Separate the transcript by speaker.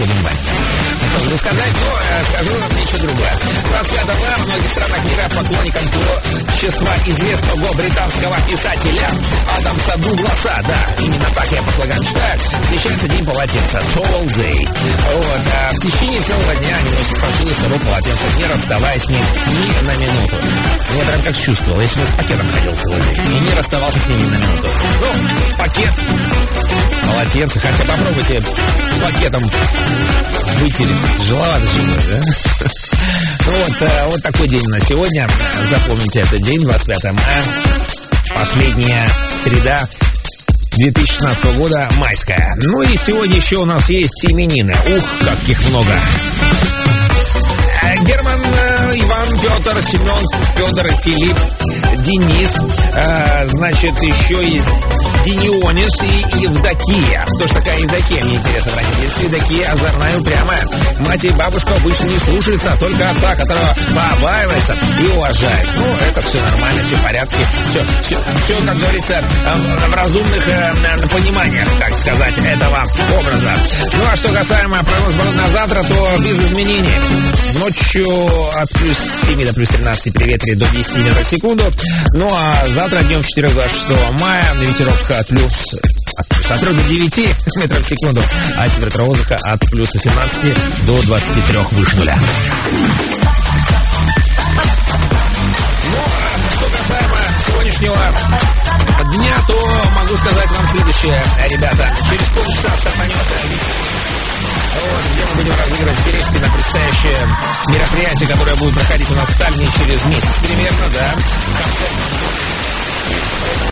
Speaker 1: будем бать. Можно сказать, но скажу ничего другое. 25 мая в многих странах мира поклонникам творчества известного британского писателя Адамса Дугласа, да, именно так я по слогам читаю, встречается День полотенца, Towel Day. Вот, а в течение целого дня они носят повсюду с собой полотенце, не расставаясь с ним ни на минуту. Я прям как чувствовал, если бы с пакетом ходил целый день и не расставался с ним ни на минуту. Ну, пакет, полотенце, хотя попробуйте пакетом вытереться. Тяжеловато же, да? Ну вот такой день на сегодня. Запомните этот день, 25 мая. Последняя среда 2016 года, майская. Ну и сегодня еще у нас есть именины. Ух, каких много. Герман, Иван, Петр, Семен, Федор, Филипп, Денис, значит, еще есть Денионис и Евдокия. Кто ж такая Евдокия, мне интересно, если Евдокия озорная, упрямая. Мать и бабушка обычно не слушаются, а только отца, которого побаивается и уважает. Ну, это все нормально, все в порядке, все, как говорится, в разумных пониманиях, так сказать, этого образа. Ну, а что касаемо прогноза погоды на завтра, то без изменений. Ночью от плюс 7 до плюс 13 при ветре до 10 метров в секунду. Ну а завтра днем 4-26 мая ветерок от 3 до 9 метров в секунду, а температура воздуха от плюс 17 до 23 выше нуля. Ну а что касаемо сегодняшнего дня, то могу сказать вам следующее, ребята. Через полчаса стартанет где мы будем разыгрывать билетики на предстоящее мероприятие, которое будет проходить у нас в Таллине через месяц примерно, да.